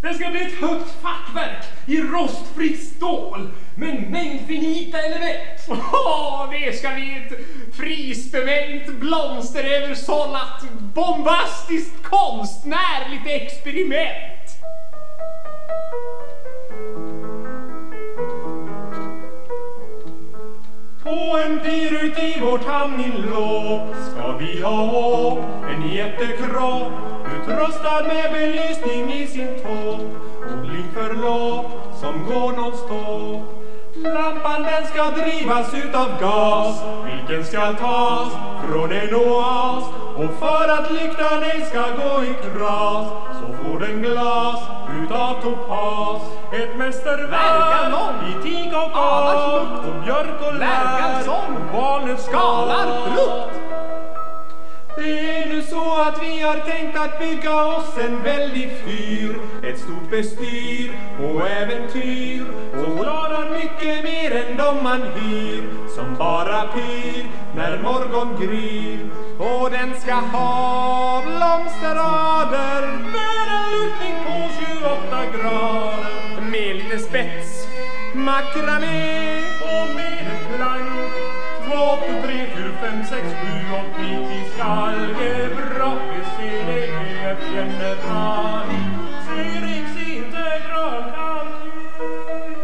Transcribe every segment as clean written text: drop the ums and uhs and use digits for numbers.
Det ska bli ett högt fackverk i rostfritt stål med en mängd finita element. Det ska bli ett prisbemängt blomsteröversållat bombastiskt konstnärligt experiment. På en pir ut i vårt hamninlåg ska vi ha en jättekropp utrustad med belysning i sin topp och blinkförlopp som går non-stop. Lampan den ska drivas utav gas, vilken ska tas från en oas, och för att lyktan ej ska gå i kras så får den glas utav topas. Ett mästerverk i teak och as och björk och lär och valnötsskalar frukt. Det är nu så att vi har tänkt att bygga oss en väldig fyr, ett stort bestyr och äventyr, och klarar mycket mer än de man hyr, som bara pyr när morgon gryr. Och den ska ha blomsterrader med en lutning på 28 grader, med lite spets, makramé och med en plank. 2, 3, 4, 5, 6, 7, 8, 9 algebra, BCDEF general, Syrinx integral kalkyl.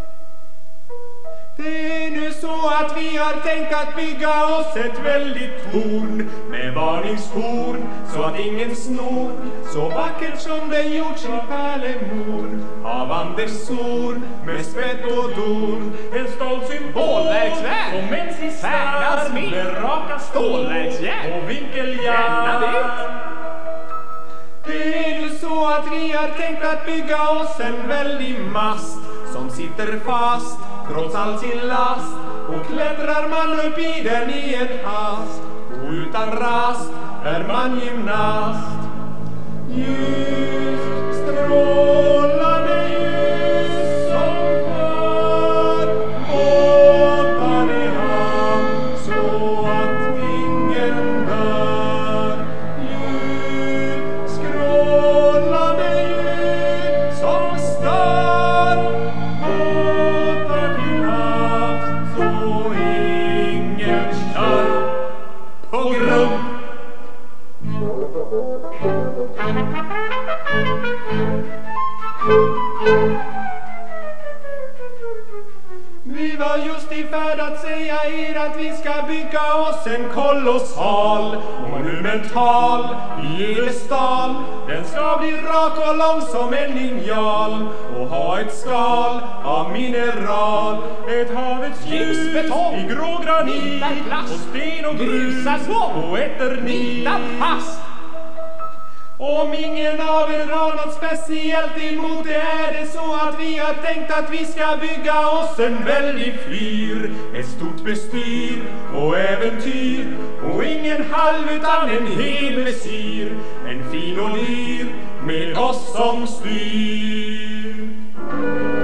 Det är nu så att vi har tänkt att bygga oss ett väldigt torn med varningshorn så att ingen snor, så vackert som det gjorts i Pärlemor av Anders Zorn med spett och dorn. En stolt symbolverksverk som en sista med raka stålverksjärn och vinkeljärn. Det är nu så att vi har tänkt att bygga oss en väldig mast som sitter fast trots all sin last, och klättrar man upp i den i en hast, och utan rast är man gymnast. Ljus, strålande ljus som för båtar i hamn så att ingen dör. Ljus, skrålande ljus som stör båtar till havs så ingen kör på grund. Vi var just i färd att säga er att vi ska bygga oss en kolossal monumental piedestal. Den ska bli rak och lång som en linjal och ha ett skal av mineral. Ett havets ljus i grå granit och sten och grus och eternit. Om ingen av er har något speciellt emot det, är det så att vi har tänkt att vi ska bygga oss en väldig fyr, ett stort bestyr och äventyr, och ingen halv utan en hel mesyr, en fin olyr med oss som styr.